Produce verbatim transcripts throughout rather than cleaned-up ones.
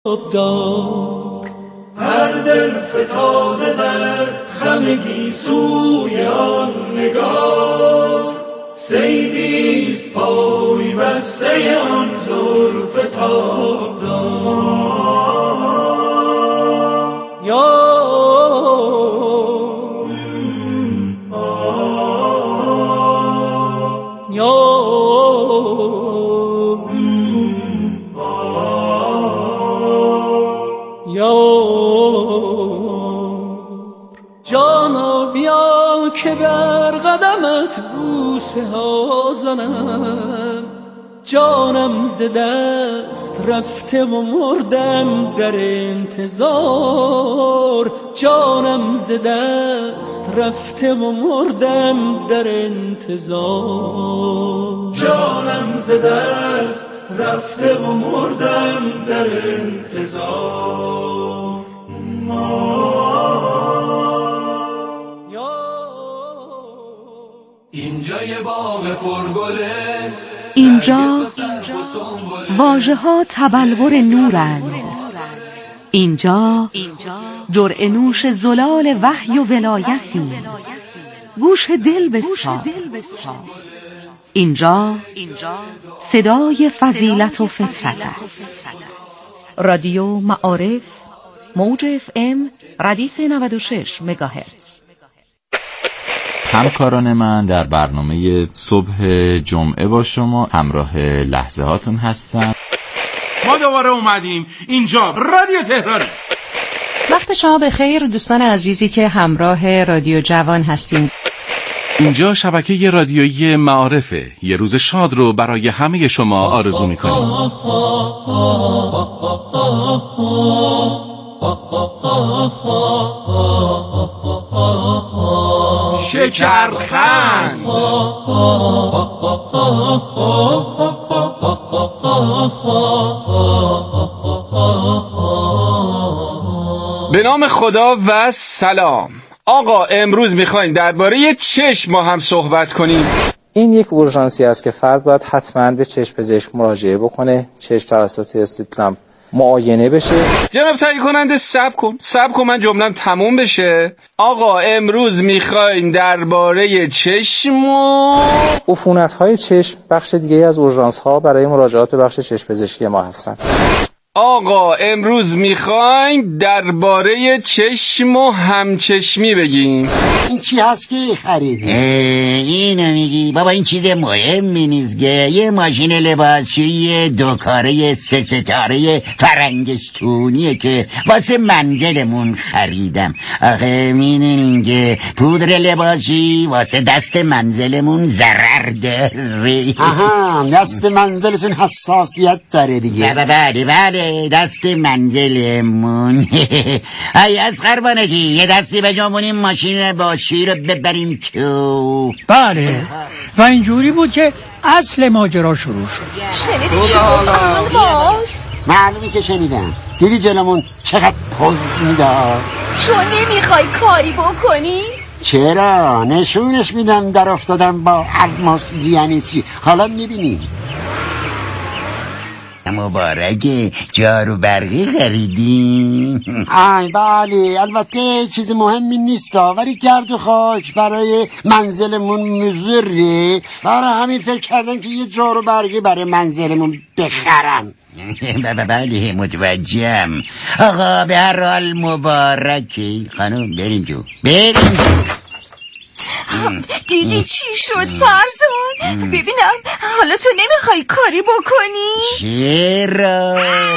دار هر دل فتاده در خمگی سوی آن نگار، صیدیست پای بسته آن زلف تابدار. یا یا جانا بیا که بر قدمت بوسه ها زنم، جانم ز دست رفته و مردم در انتظار، جانم ز دست رفته و مردم در انتظار، جانم ز دست رفته و مردم در انتظار. اینجا یه باغ پرگله، اینجا واژه ها تبلور نورند، اینجا جرعه نوش زلال وحی و ولایتی، گوش دل بسپار. اینجا صدای فضیلت و فطرت است. رادیو معارف، موج اف ام، ردیف نود و شش مگاهرتز. همکاران من در برنامه صبح جمعه با شما همراه لحظه هاتون هستن. ما دوباره اومدیم اینجا رادیو تهران. وقت شما بخیر دوستان عزیزی که همراه رادیو جوان هستیم. اینجا شبکه رادیویی معارفه. یه روز شاد رو برای همه شما آرزو میکنیم. شکرخند به نام خدا و سلام. آقا امروز میخوایم درباره چشم ما هم صحبت کنیم. این یک اورژانسی است که فرد باید حتما به چشم پزشک مراجعه بکنه، چشم توسط استیپلم معاینه بشه. جناب تهیه کننده صبر کن صبر کن من جمله‌ام تموم بشه. آقا امروز میخوایم درباره چشم و عفونت‌های چشم بخش دیگه از اورژانس‌ها برای مراجعات به بخش چشم پزشکی ما هستن. آقا امروز میخوایم درباره چشم و همچشمی بگیم. این چی هست که خریدی؟ اینو میگی بابا؟ این چیز مهمی نیست که یه ماشین لباسشویی دو کاره سه ستاره فرنگستونیه که واسه منزلمون خریدم. آخه میدونین که پودر لباسی واسه دست منزلمون ضرر داره. آها دست منزلتون حساسیت داره دیگه. بله بله دست منزلمون. ای از خربانگی یه دستی به جامون این ماشین باشی رو ببریم تو. بله و اینجوری بود که اصل ماجرا شروع شد. شنیدی چی گفت الماس؟ معلومی که شنیدم. دیدی جلومون چقدر پوز میداد. چون نمیخوای کاری بکنی؟ چرا؟ نشونش میدم در افتادم با الماس یعنی چی. حالا میبینی. مبارکه جارو برقی خریدیم. آی بله البته چیز مهمی نیست ولی گرد و خاک برای منزلمون مضره، برای همین فکر کردم که یه جارو برقی برای منزلمون بخرم. بله متوجهم. آقا به هر حال مبارکه. خانم بریم جو بریم جو. دیدی چی شد فرزان؟ ببینم حالا تو نمیخوای کاری بکنی؟ چرا؟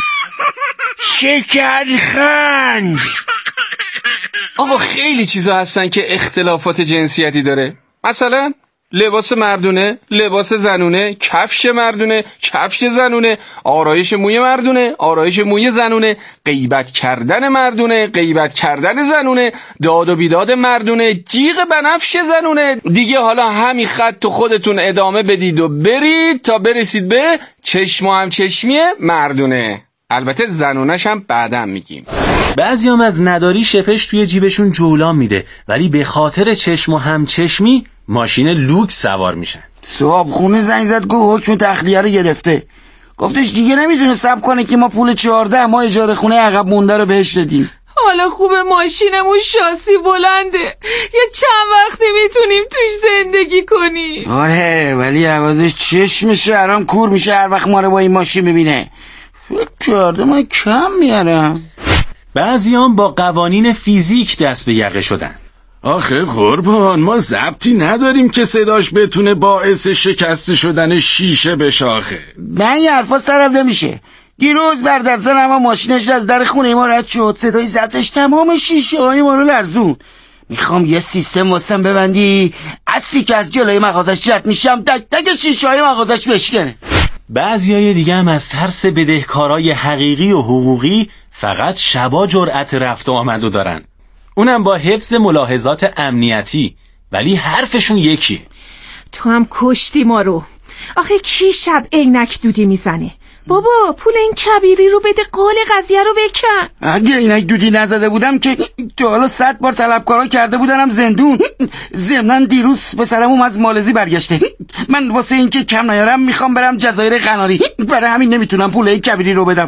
شکرخند. آقا خیلی چیزا هستن که اختلافات جنسیتی داره. مثلا لباس مردونه، لباس زنونه، کفش مردونه، کفش زنونه، آرایش موی مردونه، آرایش موی زنونه، غیبت کردن مردونه، غیبت کردن زنونه، داد و بیداد مردونه، جیغ بنفش زنونه. دیگه حالا همین خط تو خودتون ادامه بدید و برید تا برسید به چشم و همچشمی مردونه. البته زنونش هم بعدم میگیم. بعضی هم از نداری شپش توی جیبشون جولان میده ولی به خاطر چشم و همچشمی ماشین لوکس سوار میشن. صاحب خونه زنگ زد گفت حکم تخلیه رو گرفته. گفتش دیگه نمیتونه صبر کنه که ما پول چهارده ماه اجاره خونه عقب مونده رو بهش دادیم. حالا خوبه ماشینمون شاسی بلنده، یه چند وقتی میتونیم توش زندگی کنیم. آره ولی عوضش چشم شهرام کور میشه هر وقت ما رو با این ماشین ببینه. فکر کرده ما کم میارم. بعضیان با قوانین فیزیک دست به یقه شدن. آخه قربان ما ضبطی نداریم که صداش بتونه باعث شکست شدن شیشه بشه. آخه من یه حرفا سرم نمیشه. دیروز بردر زن اما ماشینش از در خونه ما رد شد، صدای ضبطش تمام شیشه های ما رو لرزون. میخوام یه سیستم واسم ببندی اصلی که از جلوی مغازش رد میشم تک تک شیشه های مغازش بشکنه. بعضیای دیگه هم از ترس بدهکارای حقیقی و حقوقی فقط شبا جرأت رفت و آمدو دارن، اونم با حفظ ملاحظات امنیتی، ولی حرفشون یکیه. تو هم کشتی ما رو. آخه کی شب عینک دودی میزنه؟ بابا پول این کبیری رو بده، قول قضیه رو بکن. اگه عینک دودی نزده بودم که تو حالا صد بار طلبکارا کرده بودنم زندون. ضمناً دیروز پسرم از مالزی برگشته، من واسه این که کم نیارم میخوام برم جزایر قناری، برای همین نمیتونم پول این کبیری رو بدم.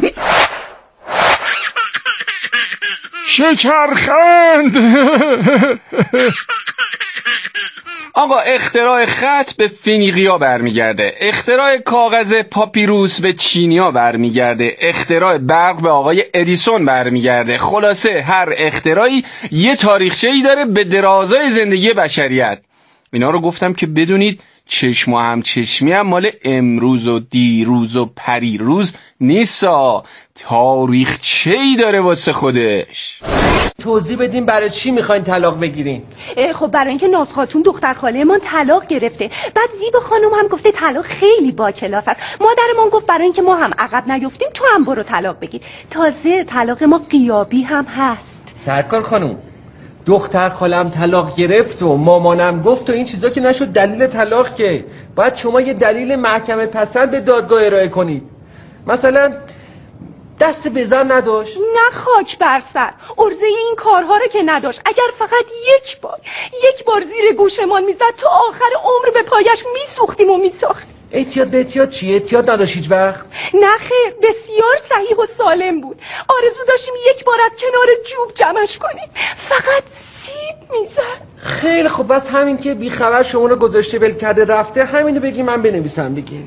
شکرخند. آقا اختراع خط به فنیقیا برمیگرده، اختراع کاغذ پاپیروس به چینیا برمیگرده، اختراع برق به آقای ادیسون برمیگرده. خلاصه هر اختراعی یه تاریخچه‌ای داره به درازای زندگی بشریت. اینا رو گفتم که بدونید چشم و هم چشمی هم مال امروز و دیروز و پریروز نیستا، تاریخچه‌ای داره واسه خودش. توضیح بدین برای چی میخواین طلاق بگیرین؟ خب برای اینکه ناز خاتون دختر خاله من طلاق گرفته، بعد زیبا خانم هم گفته طلاق خیلی با کلاس است. مادرمون گفت برای اینکه ما هم عقب نیفتیم تو هم برو طلاق بگیر. تازه طلاق ما غیابی هم هست. سرکار خانم دختر خالم طلاق گرفت و مامانم گفت و این چیزا که نشد دلیل طلاق که. باید شما یه دلیل محکمه پسند به دادگاه ارائه کنید. مثلا دست به زن نداشت. نه خاک بر سر، عرضه این کارها رو که نداشت. اگر فقط یک بار یک بار زیر گوشمان میزد تا آخر عمر به پایش میسوختیم و میساختیم. احتیاط به احتیاط چیه؟ احتیاط نداشت هیچ وقت؟ نه خیر، بسیار صحیح و سالم بود. آرزو داشتیم یک بار از کنار جوب جمعش کنیم، فقط سیب میزد. خیلی خب بس همین که بیخبر شما رو گذاشته ول کرده رفته همینو بگی من بنویسم بگی.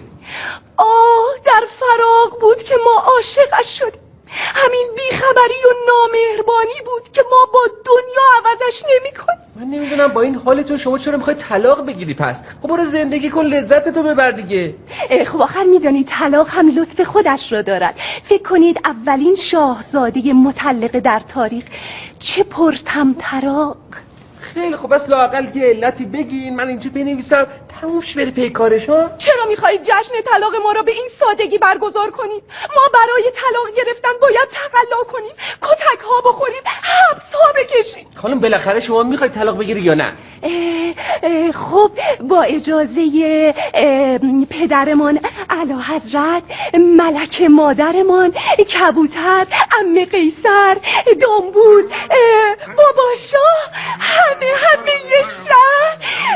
آه در فراق بود که ما عاشقش شدیم. همین بیخبری و نامهربانی بود که ما با دنیا عوضش نمی کنیم. من نمیدونم با این حالتون شما چرا میخوای طلاق بگیری پس؟ خب برو زندگی کن لذتتو ببر دیگه. خب آخر میدونید طلاق هم لطف خودش رو دارد. فکر کنید اولین شاهزاده مطلقه در تاریخ چه پرطمطراق. خیلی خب بس لااقل یه علتی بگین من اینجا بنویسم تمومش بره پی کارش. ها چرا میخواید جشن طلاق ما را به این سادگی برگزار کنید؟ ما برای طلاق گرفتن باید تقلا کنیم، کتک ها بخوریم، حبس ها بکشیم. خانم بالاخره شما میخواید طلاق بگیری یا نه؟ اه اه خب با اجازه اه پدرمان اعلی حضرت، ملک مادرمان، کبوتر، عمه قیصر، دنبول، بابا شاه، همه همه یه شهر.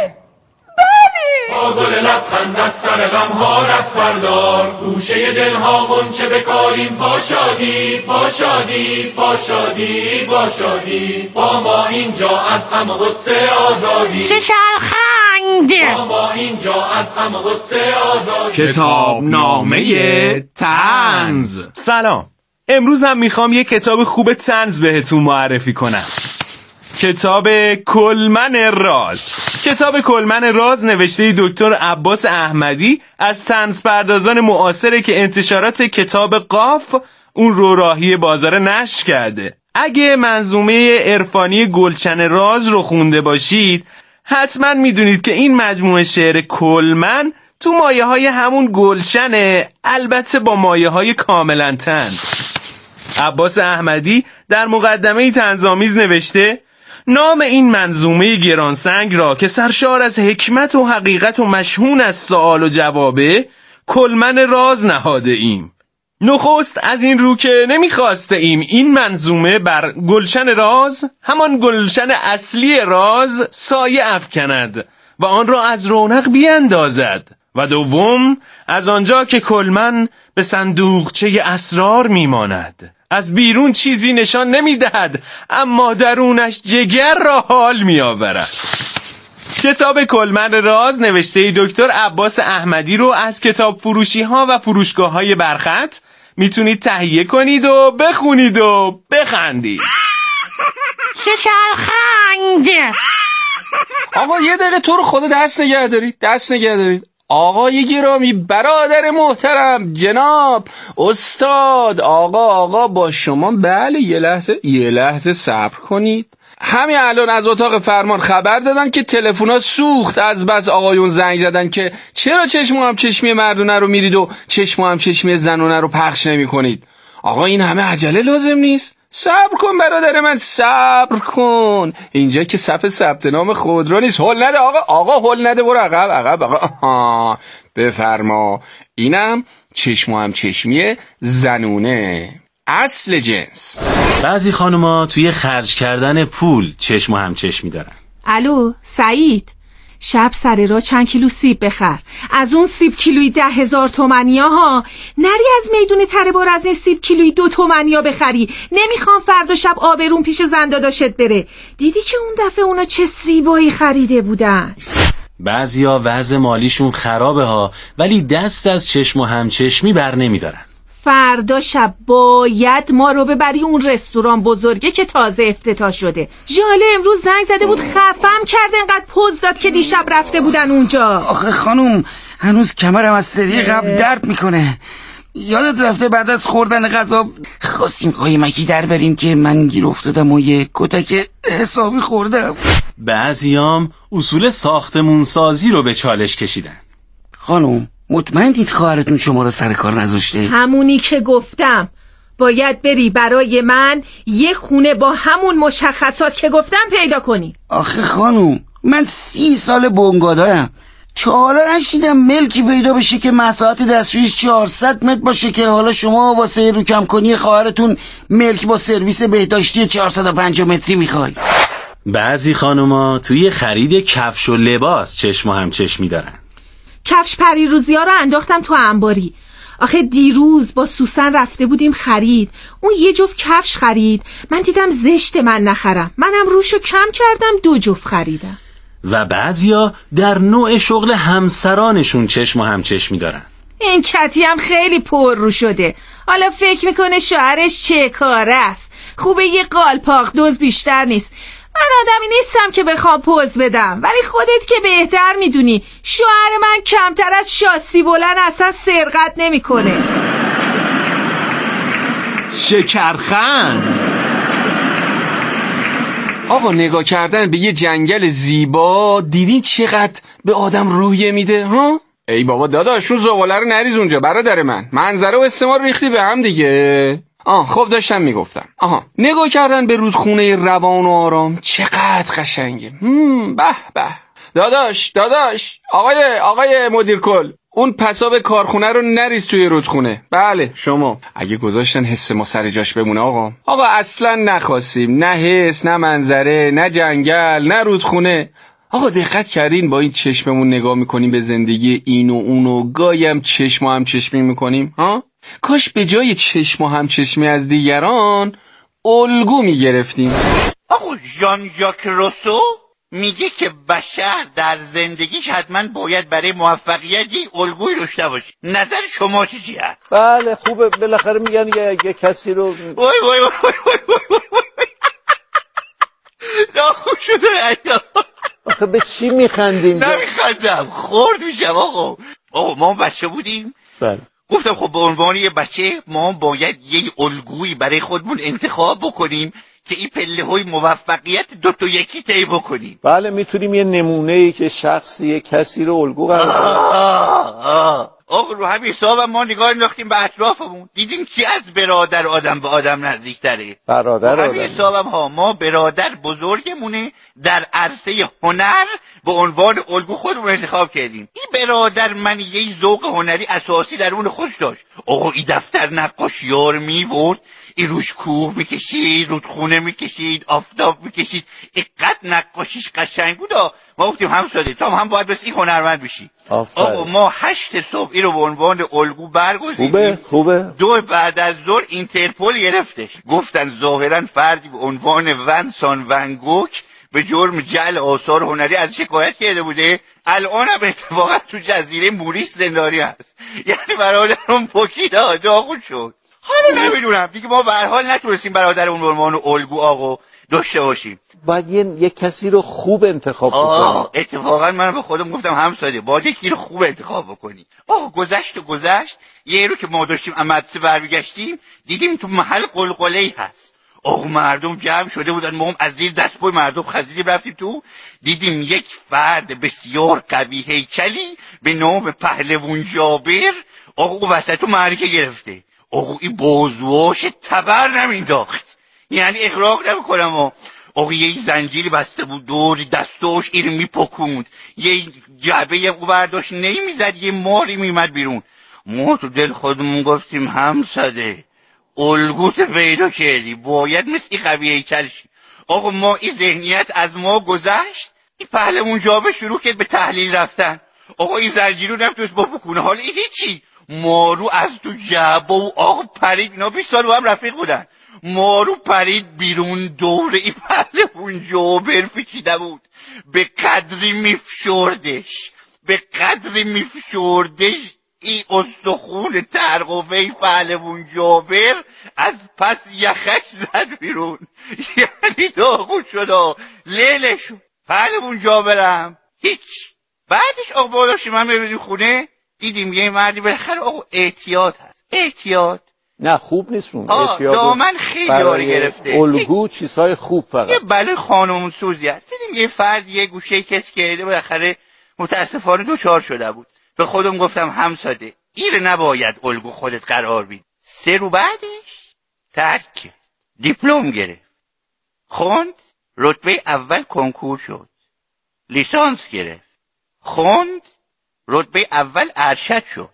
بله با گل لبخند از سر غم ها دست بردار، گوشه دل ها غنچه بکاریم با شادی با شادی با شادی با شادی، با ما اینجا از غم و غصه آزادی. شکرخند با ما اینجا از غم و غصه آزادی. کتاب نامه طنز. سلام، امروز هم میخوام یه کتاب خوب طنز بهتون معرفی کنم. کتاب کلمن راز. کتاب کلمن راز نوشته دکتر عباس احمدی از طنز پردازان معاصره که انتشارات کتاب قاف اون رو راهی بازار نشر کرده. اگه منظومه عرفانی گلچن راز رو خونده باشید حتما میدونید که این مجموعه شعر کلمن تو مایه های همون گلشنه، البته با مایه های کاملا طنز. عباس احمدی در مقدمه طنزآمیز نوشته نام این منظومه گرانسنگ را که سرشار از حکمت و حقیقت و مشهون از سوال و جوابه کلمن راز نهاده ایم. نخست از این رو که نمیخواسته ایم این منظومه بر گلشن راز، همان گلشن اصلی راز، سایه افکند و آن را از رونق بیندازد و دوم از آنجا که کلمن به صندوقچه اسرار میماند، از بیرون چیزی نشان نمیدهد اما درونش جگر را حال میآورد. کتاب کلمن راز نوشته دکتر عباس احمدی رو از کتاب فروشی ها و فروشگاه های برخط میتونید تهیه کنید و بخونید و بخندید. شکرخند. آقا یه دقیقه تو رو خدا دست نگه دارید، دست نگه دارید. آقای گرامی، برادر محترم، جناب استاد، آقا آقا با شما. بله یه لحظه یه لحظه صبر کنید. همین الان از اتاق فرمان خبر دادن که تلفن‌ها سوخت، از بس آقایون زنگ زدن که چرا چشم هم چشمی مردونه رو میرید و چشم هم چشمی زنونه رو پخش نمی کنید. آقا این همه عجله لازم نیست. صبر کن برادر من، صبر کن. اینجا که صف ثبت نام خودرو نیست. هول نده آقا، آقا هول نده، برو عقب عقب آقا. آها. بفرما. اینم چشم هم چشمی زنونه، اصل جنس. بعضی خانوما توی خرج کردن پول چشم و هم چشمی دارن. الو سعید، شب سر را چند کیلو سیب بخر. از اون سیب کیلویی ده هزار تومنیا ها. نری از میدون تره بار از این سیب کیلویی دو تومنیا بخری. نمیخوام فردا شب آبرون پیش زنداداشت بره. دیدی که اون دفعه اونا چه سیبایی خریده بودن. بعضیا وضع مالیشون خرابه ها، ولی دست از چشم و هم چشمی بر نمیدارن. فردا شب باید ما رو ببری اون رستوران بزرگه که تازه افتتاح شده. ژاله امروز زنگ زده بود خفم کرده، انقدر پوز داد که دیشب رفته بودن اونجا. آخه خانوم هنوز کمرم از سری قبل درد میکنه. یادت رفته بعد از خوردن غذا خواستیم قایمکی در بریم که من گیر افتادم و یه کتک حسابی خوردم. بعضیام اصول ساختمون سازی رو به چالش کشیدن. خانوم مطمئنید خواهرتون شما رو سر کار نذاشته؟ همونی که گفتم، باید بری برای من یه خونه با همون مشخصات که گفتم پیدا کنی. آخه خانوم من سی سال بونگا دارم، تا حالا نشیدم ملکی پیدا بشه که مساحت دستشویش چهارصد متر باشه که حالا شما واسه رو کم کنی خواهرتون ملک با سرویس بهداشتی چهارصد و پنجاه متری میخوای. بعضی خانوما توی خرید کفش و لباس چشم و هم چشمی دارن. کفش پریروزی ها رو انداختم تو انباری. آخه دیروز با سوسن رفته بودیم خرید، اون یه جفت کفش خرید، من دیدم زشت من نخرم، منم روشو کم کردم دو جفت خریدم. و بعضیا در نوع شغل همسرانشون چشم و هم چشمی دارن. این کتی هم خیلی پر رو شده، حالا فکر میکنه شوهرش چه کاره است. خوبه یه قالپاق دوز بیشتر نیست. من آدمی نیستم که بخوام پوز بدم، ولی خودت که بهتر میدونی شوهر من کمتر از شاسی بلند اصلا سرقت نمیکنه. شکرخند. آقا نگاه کردن به یه جنگل زیبا دیدین چقدر به آدم روحیه میده ها؟ ای بابا داداش اون زغاله رو نریز اونجا برادر من، منظره و استعمار ریختی به هم دیگه. آه خب داشتم میگفتم. آها نگاه کردن به رودخونه روان و آرام چقدر قشنگه. هم به به. داداش داداش آقای آقای مدیر کل، اون پساب کارخونه رو نریز توی رودخونه. بله شما. اگه گذاشتن حس ما سر جاش بمونه آقا. آقا اصلا نخواستیم، نه حس نه منظره نه جنگل نه رودخونه. آقا دقت کردین با این چشممون نگاه میکنیم به زندگی این و اون و گایم چشم و هم چشمی میکنیم ها؟ کاش به جای چشم و هم چشمی از دیگران الگو میگرفتیم. آقا ژان ژاک روسو میگه که بشر در زندگیش حتما باید برای موفقیت یک الگوی داشته باشه. نظر شما چیه؟ بله خوبه، بالاخره میگن یه, یه کسی رو وای وای وای وای وای وای ناخوش شده. آخه به چی میخندیم؟ نمیخندم، خورد میشم آقا. آقا ما بچه بودیم، بله گفتم خب به عنوان یه بچه ما باید یه الگویی برای خودمون انتخاب بکنیم که این پله های موفقیت دو تا یکی طی بکنیم. بله میتونیم یه نمونه‌ای که شخصی یه کسی رو الگو قرار بدیم. آقا رو همین حساب ما نگاه انداختیم به اطرافمون، دیدیم کی از برادر آدم به آدم نزدیکتره. برادر آدم. همین حسابم ها ما برادر بزرگمونه در عرصه هنر به عنوان الگو خودمون انتخاب کردیم. این برادر من یه ذوق هنری اساسی درون خودش داشت. آقا این دفتر نقاش یار میورد این روش کوه میکشید، رودخونه میکشید، آفتاب میکشید. اینقدر نقاشیش قشنگ بود. ما گفتیم همساده تو هم باید بس این هنرمند بشی. آقا ما هشت صبح این رو به عنوان الگو برگزیدیم. خوبه خوبه. دو بعد از ظهر اینترپل گرفتش، گفتن ظاهرا فردی به عنوان ونسان ونگوک به جرم جعل آثار هنری از شکایت کرده بوده. الان هم اتفاقا تو جزیره موریس زندانی هست. یعنی برادرم پکیدا داغون شد. حالا نمیدونم دیگه، ما به هر حال نتونستیم برادرمون به عنوان الگو آقا داشته باشیم. باید یه, یه کسی رو خوب انتخاب بکنی. اتفاقا من به خودم گفتم همساده باید یکی رو خوب انتخاب بکنی. آقا گذشت و گذشت. یه رو که ما داشتیم مدرسه برمیگشتیم دیدیم تو محل قلقله‌ای هست. آقا مردم جمع شده بودن، ما هم از زیر دست پای مردم خزیدیم رفتیم تو، دیدیم یک فرد بسیار قوی هیکلی به نام پهلوان جابر آقا او وسط تو معرکه گرفته. آقا این بازواش تبر نمینداخت، یعنی اغراق نمیکنم. آقا یه زنجیری بسته بود دور دستاش این میپکوند، یه جعبه هم او برداشت نمیزد، یه ماری میمد بیرون. ما تو دل خودمون گفتیم همساده الگوت پیدا کردی، باید مثل این قوی هیکل شی. آقا ما این ذهنیت از ما گذشت. این پهلوان جابر شروع کرد به تحلیل رفتن. آقا این زنجیرو نمیتونست بپکونه، حالا این هیچی. مارو از تو جعبه و آقا پرید، اینا بیست سال با هم رفیق بودن. مارو پرید بیرون، دوره این پهلوان جابر پیچیده بود. به قدری میفشردش به قدری میفشردش این استخون ترقوه پهلوان جابر از پس یخش زد بیرون. یعنی داغون شد، لیله شد. پهلوان جابرم هیچ. بعدش آقا با داشتیم من ببینیم خونه، دیدیم یه مردی بالاخره آقا احتیاط هست. احتیاط نه خوب نیست اون احتیاط. دامن خیلی یاری گرفته، الگو چیزهای خوب فقط یه بله خانمون سوزی هست. دیدیم یه فرد یه گوشه کس کرده، بالاخره متاسفانه دوچار شده بود. به خودم گفتم همساده ایره نباید الگو خودت قرار بید. سه رو بعدش ترک دیپلم گرفت، خوند، رتبه اول کنکور شد، لیسانس گرفت، خوند، رتبه اول ارشد شد،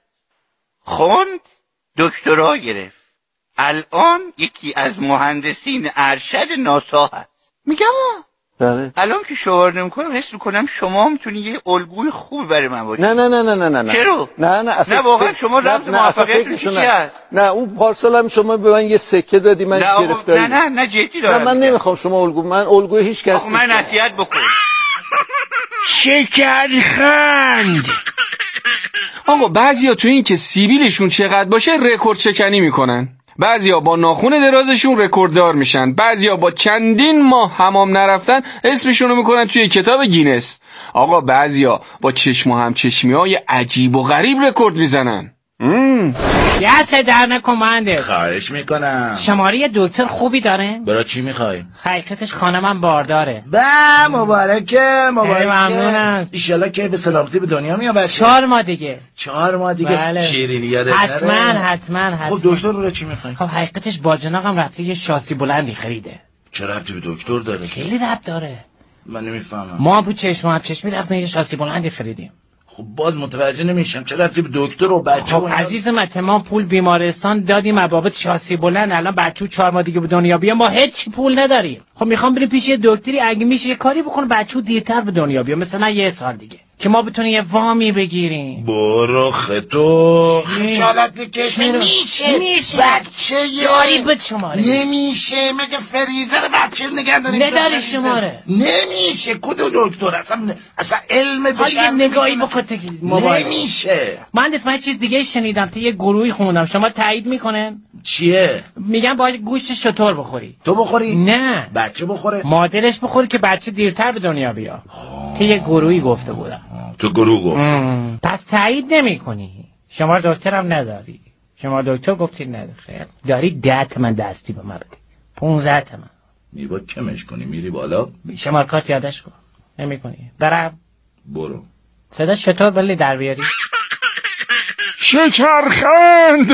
خوند، دکترا گرفت. الان یکی از مهندسین ارشد ناسا هست. میگم بله. الان که شعار نمیکنم حس میکنم شما میتونی یه الگوی خوبی برای من باشی. نه نه نه نه نه نه. چرا؟ نه نه اصلا نه واقعا شما رمز موفقیت چی هست؟ نه اون پارسال هم شما به من یه سکه دادی من گرفتاری. نه نه نه جدی دارم. نه من نمیخوام شما الگو، من الگوی هیچ کس نیستم. من نصیحت بکن. شکرخند. آقا بعضیا تو این که سیبیلشون چقدر باشه رکورد شکنی میکنن. بعضیا با ناخن درازشون رکورددار میشن. بعضیا با چندین ماه حمام نرفتن اسمشونو میکنن توی کتاب گینس. آقا بعضیا با چشم و همچشمی‌های عجیب و غریب رکورد میزنن. دست در نکن مهندس. خواهش میکنم. شماره دکتر خوبی داره؟ برای چی میخوای؟ حقیقتش خانمم بارداره. با مبارکه مبارکه. ممنونم. ایشالله که به سلامتی به دنیا میاد بچه. چهار ماه دیگه. چهار ماه دیگه. بله. شیرینی یادت حتما حتما حتما. خب دکتر برای چی میخوای؟ خب حقیقتش باجناقم رفته یه شاسی بلندی خریده. چه ربطی به دکتر داره؟ خیلی ربط داره. من نمیفهمم. ما بود چشم هم چشمی رفتن یه شاسی بلندی خریدیم. خب باز متوجه نمیشم چه ربطی به دکتر و بچه. خب عزیز من تمام پول بیمارستان دادیم بابت شاسی بلند، الان بچه‌و چهار ماه دیگه به دنیا بیاد ما هیچ پول نداریم. خب میخوام بریم پیش یه دکتری اگه میشه کاری بکنه بچه‌و دیرتر به دنیا بیاد، مثلا یه سال دیگه که ما بتونیم یه وامی بگیریم. برو خطو خجالت بکش. میشه میشه بچه داری به شماره نمیشه مگه فریزر بچه نگه داریم نداری شماره نمیشه. کدو دکتر اصلا اصلا علم بشه نگاهی بکن موبایل نمیشه. من دست من چیز دیگه شنیدم تا یه گروهی خوندم، شما تایید میکنن؟ چیه؟ میگن باید گوشت شتر بخوری. تو بخوری؟ نه بچه بخوره. مادرش بخوری که بچه دیرتر به دنیا بیاد. که یه گروهی گفته بودم. تو گروه گفت. پس تایید نمی کنی. شما دکترم نداری. شما دکتر گفتی نداری. خیر داری ده تومن دستی به من بدی. پونزده تومن. میباد کمش کنی میری بالا. شما کارت یادش کن. نمی کنی. برم. برو. صدا چطور بلی در بیاری؟ شکرخند.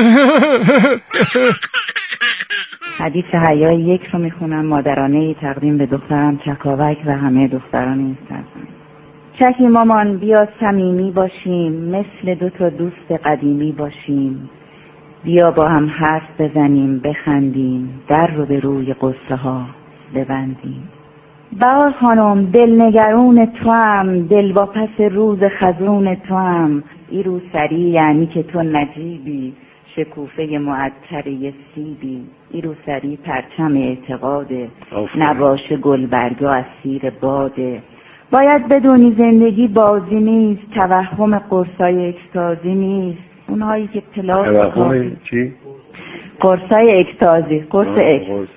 حدیث حیای یک رو میخونم. مادرانه تقدیم به دخترم چکاوک و همه دختران این سرزمین. چکی مامان بیا صمیمی باشیم، مثل دو تا دوست قدیمی باشیم، بیا با هم حرف بزنیم، بخندیم، در رو به روی قصه ها ببندیم. بهار خانم، دلنگرون تو هم، دل با پس روز خزون تو هم. ای رو سری یعنی که تو نجیبی، شکوفه معطره سیبی. ای رو سری پرچم اعتقاده، نباشه گلبرگا از سیر باده. باید بدونی زندگی بازی نیست، توهم قرصای اکتازی نیست. اونهایی که پلاس توهم چی؟ قرصای اکتازی، قرص اک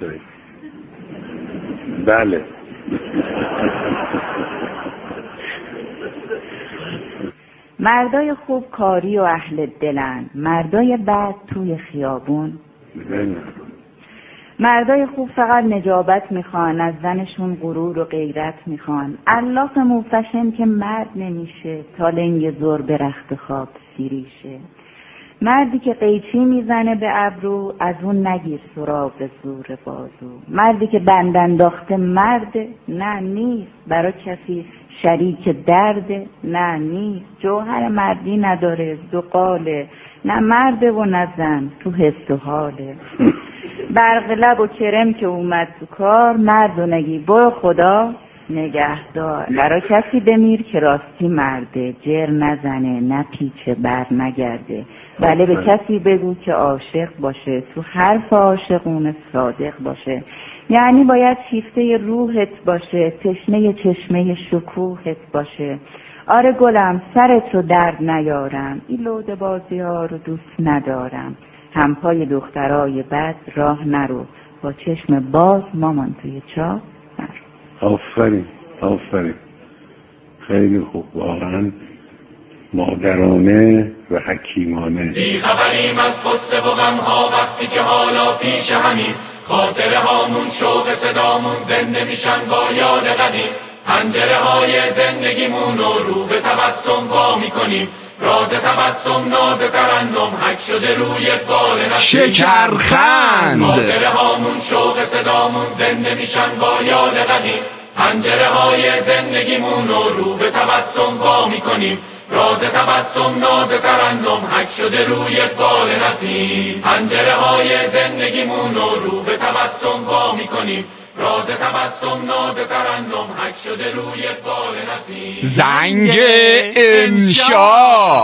بله. مردای خوب کاری و اهل دلن، مردای بد توی خیابون. بله. مردای خوب فقط نجابت میخوان، از زنشون غرور و غیرت میخوان. الله موفشن که مرد نمیشه، تا لنگ زور به رخت خواب سیریشه. مردی که قیچی میزنه به ابرو، از اون نگیر سراغ زور بازو. مردی که بند انداخته مرده، نه نیست. برای کسی شریک درده، نه نیست. جوهر مردی نداره، زقاله. نه مرده و نه زن، تو حس و حاله. برق لب و کرم که اومد تو کار، مرد و نگی برو خدا نگهدار. برای کسی بمیر که راستی مرده، جر نزنه، نه پیچه بر نگرده. بله به کسی بگو که عاشق باشه، تو حرف عاشقونه صادق باشه. یعنی باید شیفته روحت باشه، تشنه چشمه شکوهت باشه. آره گلم سرت رو درد نیارم، این لوده بازی ها رو دوست ندارم. همپای دخترای بد راه نرو، با چشم باز مامان توی چاه نرو. آفرین آفرین، خیلی خوب، واقعا مادرانه و حکیمانه. بی خبریم از قصه و غمها وقتی که حالا پیش همین. خاطره هامون شوق صدامون زنده میشن با یاد قدیم. پنجره های زندگیمون رو رو به تبسم وا میکنیم. راز تبسم ناز ترنم حک شده روی بال نسیم. شکرخند خاطره هامون شوق صدامون زنده میشن با یاد قدیم. پنجره های زندگیمون رو رو به تبسم وا میکنیم. راز تبسم ناز ترنم حک شده روی بال نسیم. پنجره های زندگیمون رو رو به تبسم وا میکنیم. راز تبسم ناز ترنم حک شده روی بال نسیم. زنگ انشا.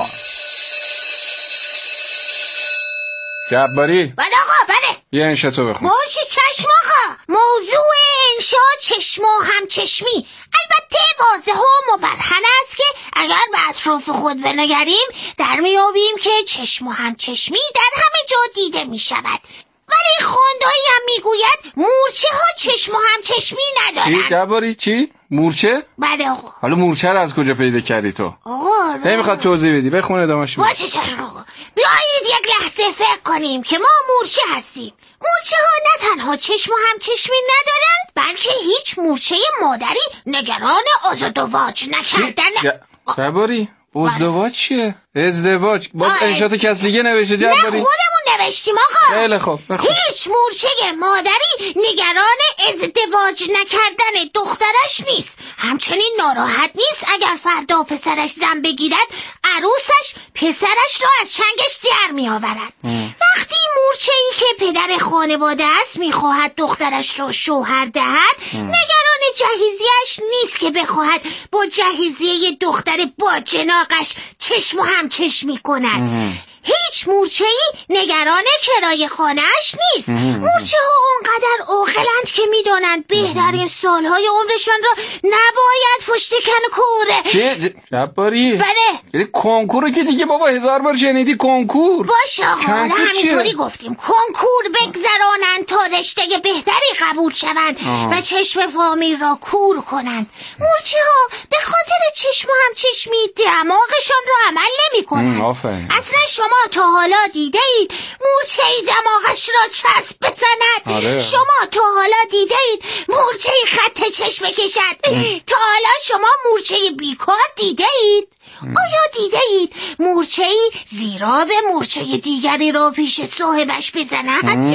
جباری بله آقا بله. یه انشا تو بخون. باشه چشم آقا. موضوع انشا چشم و همچشمی. البته واضح و مبرهن است که اگر به اطراف خود بنگریم در میابیم که چشم و همچشمی در همه جا دیده میشود. ولی خواندهایی هم میگوید مورچه ها چشم و همچشمی ندارن. چی جباری چی؟ مورچه؟ بله آقا. حالا مورچه رو از کجا پیدا کردی تو؟ آقا نمیخواد توضیح بدی، بخون ادامه‌شو. باشه چشم آقا. بیایید یک لحظه فکر کنیم که ما مورچه هستیم. مورچه ها نه تنها چشم و همچشمی ندارند، بلکه هیچ مورچه مادری نگران ازدواج نکردن. جباری ازدواج چیه؟ ازدواج باز انشاء کس دیگه نوشته جباری؟ نه خودمون نوشتیم آقا. خیلی خوب. هیچ مورچه مادری نگران ازدواج نکردن دخترش نیست. همچنین ناراحت نیست اگر فردا پسرش زن بگیرد عروسش پسرش را از چنگش در می آورد. وقتی مورچه ای که پدر خانواده است میخواهد دخترش را شوهر دهد، نگران جهیزیش نیست که بخواهد با جهیزیه دختر با جناقش چشم و هم چشمی کند. هیچ مورچه‌ای نگران کرایه خانه‌اش نیست. مورچه ها اونقدر عاقلند که میدانند بهترین سالهای عمرشان را نباید پشت کنکور. چه جباری؟ بله. یعنی کنکور که دیگه بابا هزار بار شنیدی کنکور. باشه آقا همینطوری گفتیم کنکور بگذرانند تا رشته بهتری قبول شوند و چشم فامیل را کور کنند. مورچه ها به خاطر چشم و هم چشمی دماغشان را عمل نمی کنند. اصلا شما تا حالا دیده اید مورچه ای دماغش را چسب بزند؟ آره. شما تا حالا دیده اید مورچه ای خط چشم کشد؟ تا حالا شما مورچه بیکار دیده اید؟ آیا دیده اید مورچه ای زیرا به مورچه دیگری را پیش صاحبش بزند؟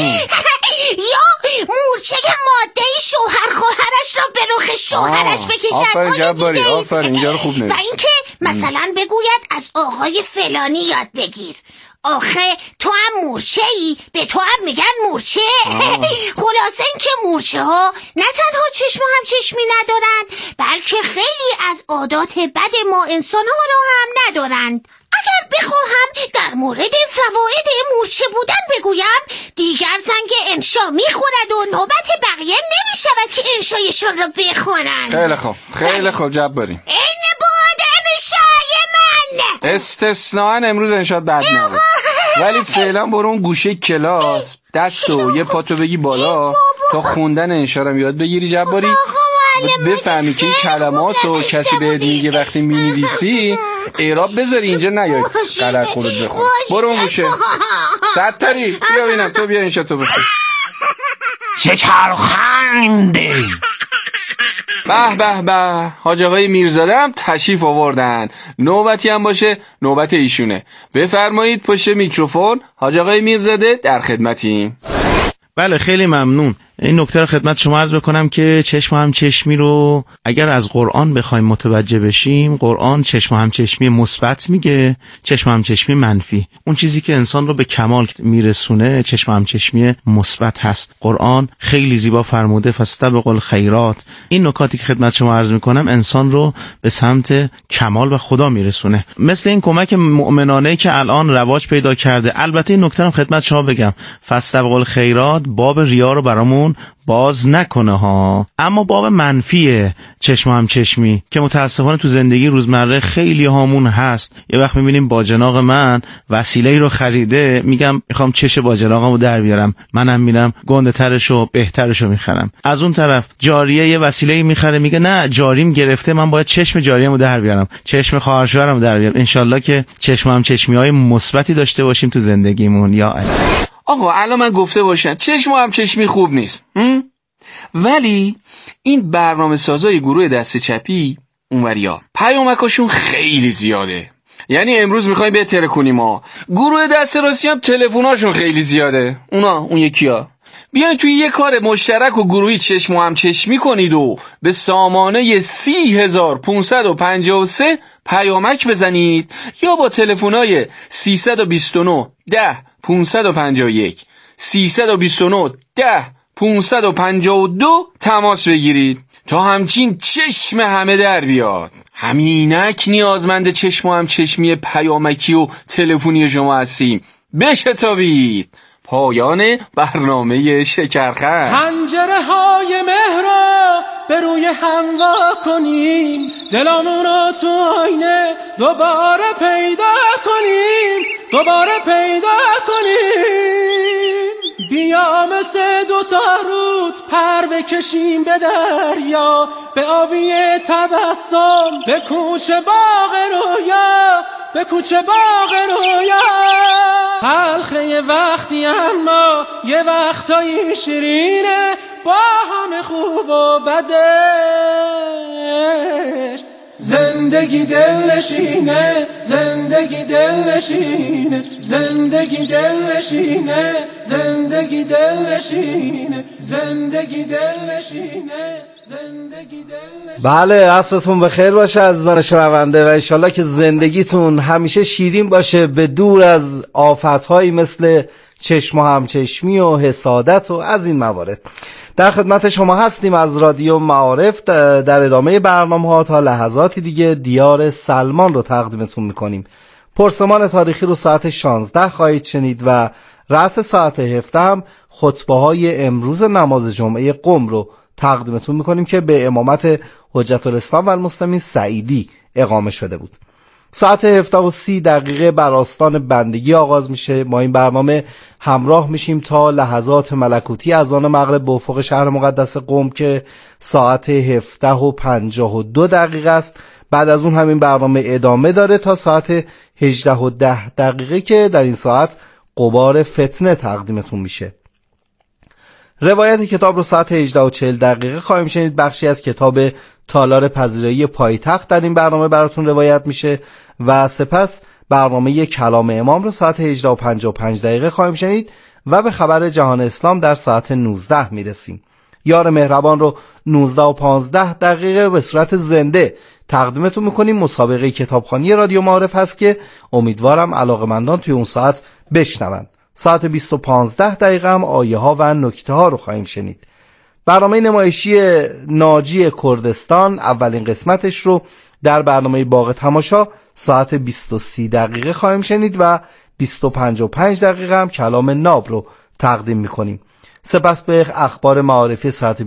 یا مورچه ماده شوهر خواهرش را به رخ شوهرش بکشد؟ آیا دیده اید؟ و اینکه مثلا بگوید از آقای فلانی یاد بگیر. آخه تو هم مورچه ای، به تو هم میگن مورچه. خلاصه این که مورچه ها نه تنها چشم و هم چشمی ندارند، بلکه خیلی از عادات بد ما انسان ها را هم ندارند. اگر بخواهم در مورد فواید مورچه بودن بگویم، دیگر زنگ انشا میخورد و نوبت بقیه نمیشود که انشایشون را بخونند. خیلی خوب خیلی خوب جباری. این بود انشای من. استثناءً امروز انشاء بد نبود، ولی فعلا برو اون گوشه کلاس دستو یه پاتو بگی بالا تا خوندن انشا رو یاد بگیری جباری، بفهمی که این کلماتو کسی بهت میگه وقتی مینویسی اعراب بذاری اینجا نیای غلط خودت بخون. برو اون گوشه. ستاری بیا ببینم تو بیا انشا تو بخون. شکرخنده. به به به، حاج آقای میرزاده هم تشریف آوردن. نوبتی هم باشه نوبت ایشونه. بفرمایید پشت میکروفون. حاج آقای میرزاده در خدمتیم. بله خیلی ممنون. این نکته رو خدمت شما عرض بکنم که چشم هم چشمی رو اگر از قرآن بخوایم متوجه بشیم، قرآن چشم هم چشمی مثبت میگه، چشم هم چشمی منفی. اون چیزی که انسان رو به کمال میرسونه چشم هم چشمی مثبت هست. قرآن خیلی زیبا فرموده فاستبقوا الخیرات. این نکاتی که خدمت شما عرض میکنم انسان رو به سمت کمال و خدا میرسونه. مثل این کمک مؤمنانه که الان رواج پیدا کرده. البته این نکته رو خدمت شما بگم، فاستبقوا الخیرات باب ریا رو برامون باز نکنه ها، اما باب منفیه چشم هم چشمی که متاسفانه تو زندگی روزمره خیلی هامون هست. یه وقت میبینیم باجناق من وسیله‌ای رو خریده، میگم میخوام چش باجناقمو در بیارم، منم میرم گنده ترشو بهترشو میخرم. از اون طرف جاریه یه وسیله‌ای میخره، میگه نه جاریم گرفته، من باید چشم جاریمو در بیارم، چشم خواهر شوهرمو در بیارم. انشالله که چشم هم چشمی‌های مثبتی داشته باشیم تو زندگیمون. یا الله. آقا الان من گفته باشم چشم هم چشمی خوب نیست، ولی این برنامه سازای گروه دست چپی اونوریا پیامکاشون خیلی زیاده. یعنی امروز میخوایم بهتر کنیم ها. گروه دست راستی هم تلفن‌هاشون خیلی زیاده. اونا اون یکیا بیاین توی یه کار مشترک و گروهی چشم و هم چشمی کنید و به سامانه سی هزار پونصد و پنجاه و سه پیامک بزنید، یا با تلفن‌های سیصد و بیست و نه ده پونصد و پنجاه و یک سیصد و بیست و نه ده پونصد و پنجاه و دو تماس بگیرید تا همچین چشم همه در بیاد. همینک نیازمند چشم و هم چشمی پیامکی و تلفنی شما هستیم. بشتابید. پایان برنامه شکرخند. پنجره های مهر را به روی هم وا کنیم، دلامون رو تو آینه دوباره پیدا کنیم، دوباره پیدا کنیم. بیا مثل دوتا رود پر بکشیم به دریا، به آبی تبسم به کوچه باغ رویا، به کوچه باغ رویا. حلقه یه وقتی اما یه وقتایی شیرینه، با همه خوب و بدش زندگی دل نشینه، زندگی دل نشینه، زندگی دل نشینه، زندگی دل نشینه، زندگی دل نشینه. بله عصرتون بخیر باشه عزیزان شنونده و انشالله که زندگیتون همیشه شیرین باشه، به دور از آفتهایی مثل چشم و همچشمی و حسادت و از این موارد. در خدمت شما هستیم از رادیو معارف. در ادامه برنامه ها تا لحظاتی دیگه دیار سلمان رو تقدیمتون میکنیم. پرسمان تاریخی رو ساعت شانزده خواهید شنید و رأس ساعت هفده هم خطبه های امروز نماز جمعه قم رو تقدیمتون میکنیم که به امامت حجت الاسلام و المسلمین سعیدی اقامه شده بود. ساعت هفده و سی دقیقه بر آستان بندگی آغاز میشه. ما این برنامه همراه میشیم تا لحظات ملکوتی اذان مغرب به افق شهر مقدس قم که ساعت هفده و پنجاه و دو دقیقه است. بعد از اون همین برنامه ادامه داره تا ساعت هجده و ده دقیقه که در این ساعت غبار فتنه تقدیمتون میشه. روایت کتاب رو ساعت هجده و چهل دقیقه خواهیم شنید. بخشی از کتاب تالار پذیرایی پایتخت در این برنامه براتون روایت میشه و سپس برنامه کلام امام رو ساعت هجده و پنجاه و پنج دقیقه خواهیم شنید و به خبر جهان اسلام در ساعت نوزده میرسیم. یار مهربان رو نوزده و پانزده دقیقه به صورت زنده تقدیمتون میکنیم. مسابقه کتابخوانی رادیو معارف هست که امیدوارم علاقه‌مندان توی اون ساعت بشنون. ساعت بیست و پانزده دقیقه هم آیه ها و نکته ها رو خواهیم شنید. برنامه نمایشی ناجی کردستان اولین قسمتش رو در برنامه باغ تماشا ساعت بیست و سه دقیقه خواهیم شنید و بیست و پنج و پنج دقیقه هم کلام ناب رو تقدیم میکنیم. سپس به اخبار معارفی ساعت